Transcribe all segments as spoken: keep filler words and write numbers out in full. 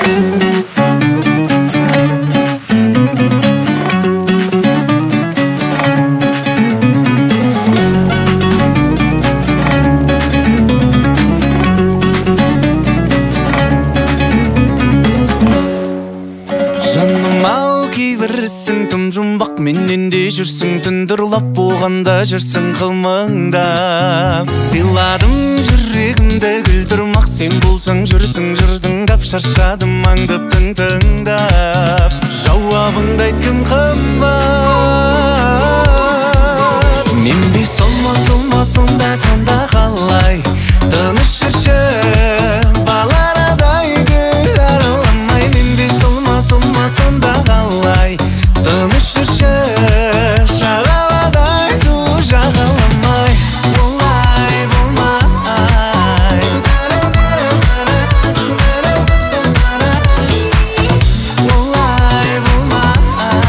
Кейбірсің тым жұмбақ менен де жүрсің, түндір ұлап болғанда жүрсің қылмыңдап. Сыйладым жүрегімді күлдірмақ, сен болсаң жүрсің жырдың дап. Шаршадым аңдып тыңдап, жауабыңды айткім қымбат. Мен бе солма солма сонда сонда қалай тыныш жүрші баларадай гүл араламай. Мен бе солма солма сонда қалай тыныш жүрші шағаладай су жағаламай. Олай болмай, олай болмай.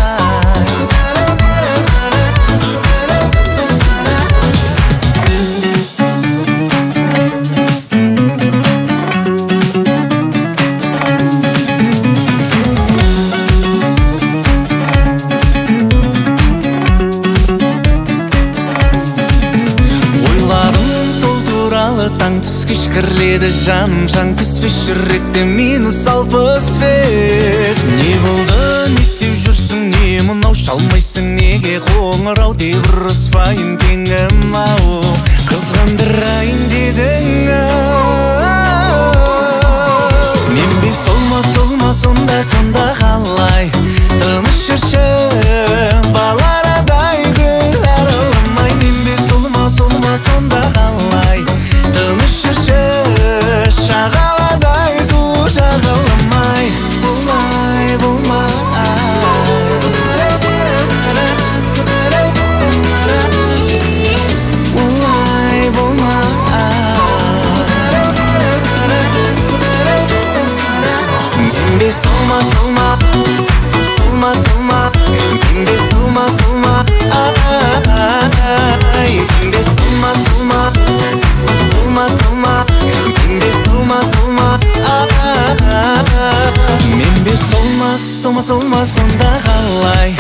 Таң түс кешкірледі жаным, шаң түспес жүректе минус алпыс бес. Не болды, не істеп жүрсің, не мынау шалмайсың, неге қоңырау деп ұрыспайын теңім ау. Қызғандырайын дедің ау. Мен бе солма солма сонда сонда қалай тыныш жүрші баларадай гүл араламай. Мен бе солма солма сонда қалай тыныш жүрші шағаладай су жағаламай. Болмай, болмай, болмай, болмай. Мен бе столма, столма, столма, столма. Мен бе столма, столма, ай. Мен бе столма, столма, столма, столма. Мен бе столма, столма, ай. Мен бе солма, солма, солма сонда қалай